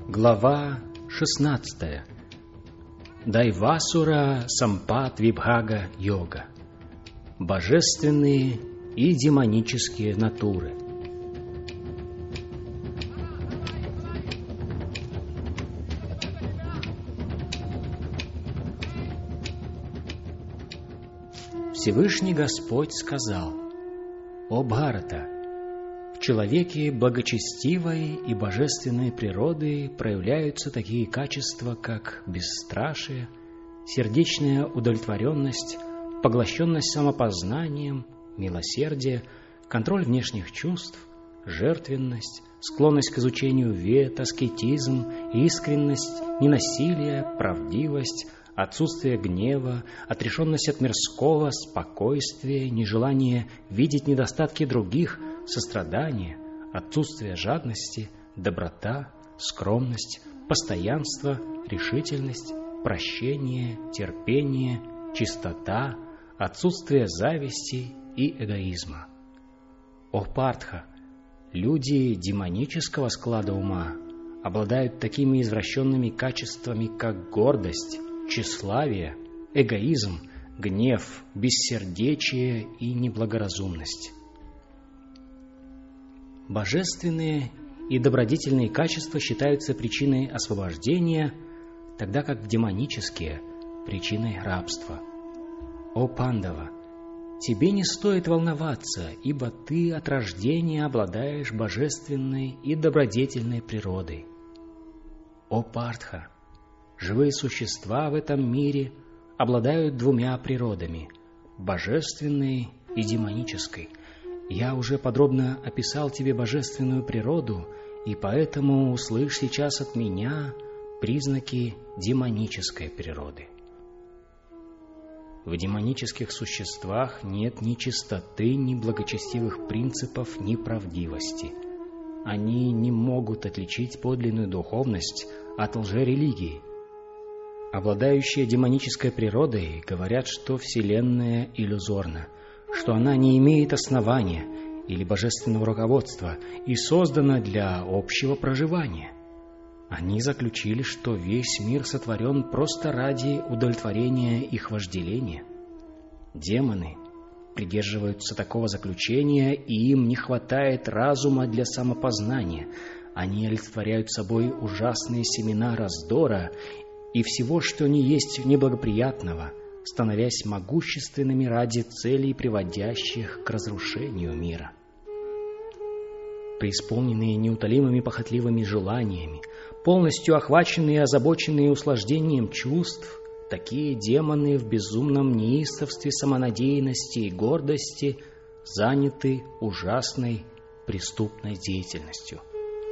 Глава 16. Дайвасура Сампат Вибхага Йога. Божественные и демонические натуры. Всевышний Господь сказал: «О Бхарата, в человеке благочестивой и божественной природы проявляются такие качества, как бесстрашие, сердечная удовлетворенность, поглощенность самопознанием, милосердие, контроль внешних чувств, жертвенность, склонность к изучению вед, аскетизм, искренность, ненасилие, правдивость, отсутствие гнева, отрешенность от мирского, спокойствие, нежелание видеть недостатки других, сострадание, отсутствие жадности, доброта, скромность, постоянство, решительность, прощение, терпение, чистота, отсутствие зависти и эгоизма. О Партха, люди демонического склада ума обладают такими извращенными качествами, как гордость, тщеславие, эгоизм, гнев, бессердечие и неблагоразумность. Божественные и добродетельные качества считаются причиной освобождения, тогда как демонические – причиной рабства. О Пандава, тебе не стоит волноваться, ибо ты от рождения обладаешь божественной и добродетельной природой. О Партха, живые существа в этом мире обладают двумя природами – божественной и демонической. Я уже подробно описал тебе божественную природу, и поэтому услышь сейчас от меня признаки демонической природы. В демонических существах нет ни чистоты, ни благочестивых принципов, ни правдивости. Они не могут отличить подлинную духовность от лжерелигии. Обладающие демонической природой говорят, что Вселенная иллюзорна, что она не имеет основания или божественного руководства и создана для общего проживания. Они заключили, что весь мир сотворен просто ради удовлетворения их вожделения. Демоны придерживаются такого заключения, и им не хватает разума для самопознания. Они олицетворяют собой ужасные семена раздора и всего, что не есть неблагоприятного, становясь могущественными ради целей, приводящих к разрушению мира. Преисполненные неутолимыми похотливыми желаниями, полностью охваченные и озабоченные услаждением чувств, такие демоны в безумном неистовстве самонадеянности и гордости заняты ужасной преступной деятельностью.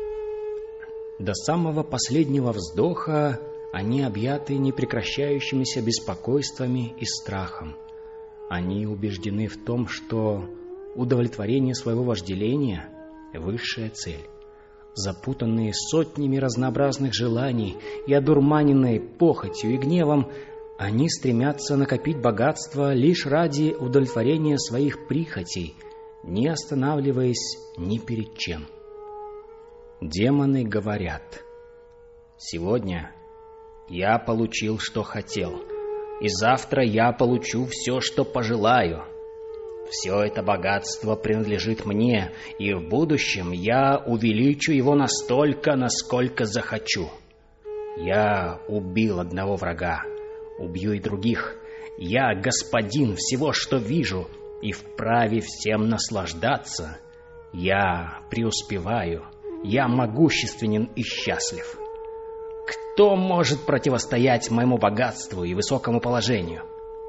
До самого последнего вздоха они объяты непрекращающимися беспокойствами и страхом. Они убеждены в том, что удовлетворение своего вожделения – высшая цель. Запутанные сотнями разнообразных желаний и одурманенные похотью и гневом, они стремятся накопить богатство лишь ради удовлетворения своих прихотей, не останавливаясь ни перед чем. Демоны говорят: «Сегодня я получил, что хотел, и завтра я получу все, что пожелаю. Все это богатство принадлежит мне, и в будущем я увеличу его настолько, насколько захочу. Я убил одного врага, убью и других. Я господин всего, что вижу, и вправе всем наслаждаться. Я преуспеваю, я могущественен и счастлив. Кто может противостоять моему богатству и высокому положению?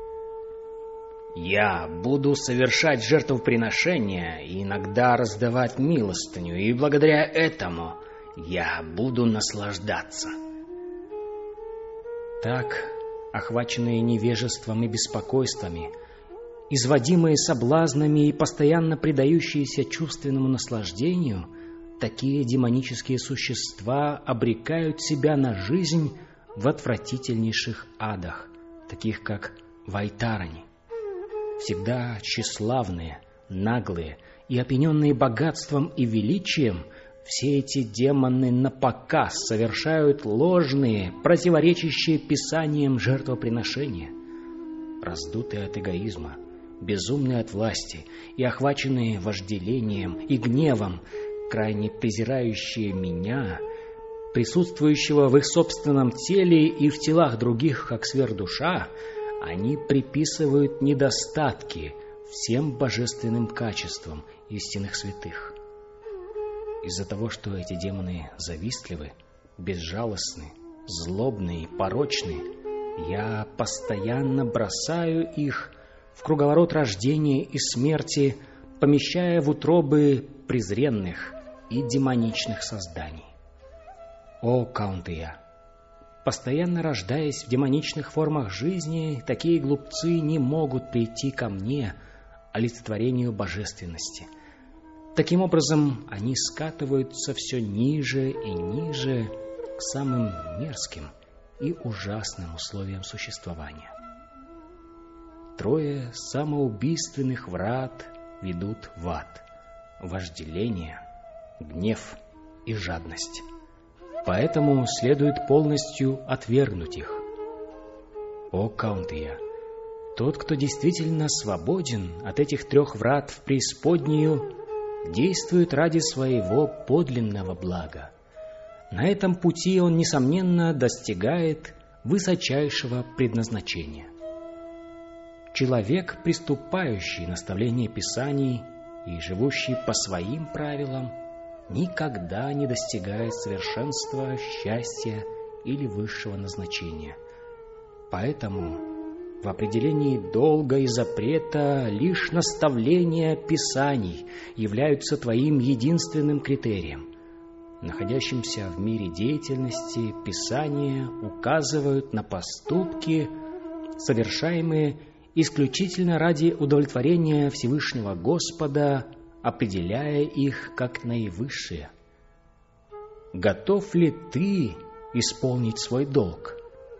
Я буду совершать жертвоприношения и иногда раздавать милостыню, и благодаря этому я буду наслаждаться». Так, охваченные невежеством и беспокойствами, изводимые соблазнами и постоянно предающиеся чувственному наслаждению, такие демонические существа обрекают себя на жизнь в отвратительнейших адах, таких как Вайтарани. Всегда тщеславные, наглые и опьяненные богатством и величием, все эти демоны напоказ совершают ложные, противоречащие Писаниям жертвоприношения. Раздутые от эгоизма, безумные от власти и охваченные вожделением и гневом, крайне презирающие меня, присутствующего в их собственном теле и в телах других, как сверхдуша, они приписывают недостатки всем божественным качествам истинных святых. Из-за того, что эти демоны завистливы, безжалостны, злобны и порочны, я постоянно бросаю их в круговорот рождения и смерти, помещая в утробы презренных и демоничных созданий. О, Каунтия! Постоянно рождаясь в демоничных формах жизни, такие глупцы не могут прийти ко мне, олицетворению божественности. Таким образом, они скатываются все ниже и ниже к самым мерзким и ужасным условиям существования. 3 самоубийственных врат ведут в ад: вожделение, гнев и жадность. Поэтому следует полностью отвергнуть их. О, Каунтия! Тот, кто действительно свободен от этих 3 врат в преисподнюю, действует ради своего подлинного блага. На этом пути он, несомненно, достигает высочайшего предназначения. Человек, приступающий наставление Писаний и живущий по своим правилам, никогда не достигает совершенства, счастья или высшего назначения. Поэтому в определении долга и запрета лишь наставления Писаний являются твоим единственным критерием. Находящимся в мире деятельности Писания указывают на поступки, совершаемые исключительно ради удовлетворения Всевышнего Господа, определяя их как наивысшие. Готов ли ты исполнить свой долг?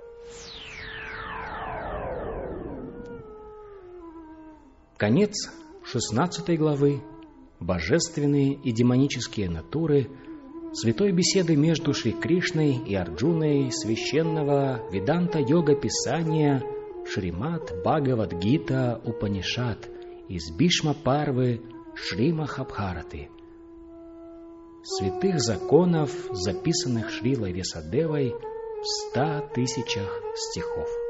Конец 16 главы «Божественные и демонические натуры» святой беседы между Шри Кришной и Арджуной священного Веданта-йога Писания Шримад Бхагавад-гита Упанишад из Бишма-парвы Шри-Махабхараты. Святых законов, записанных Шрилой Весадевой в 100 000 стихов.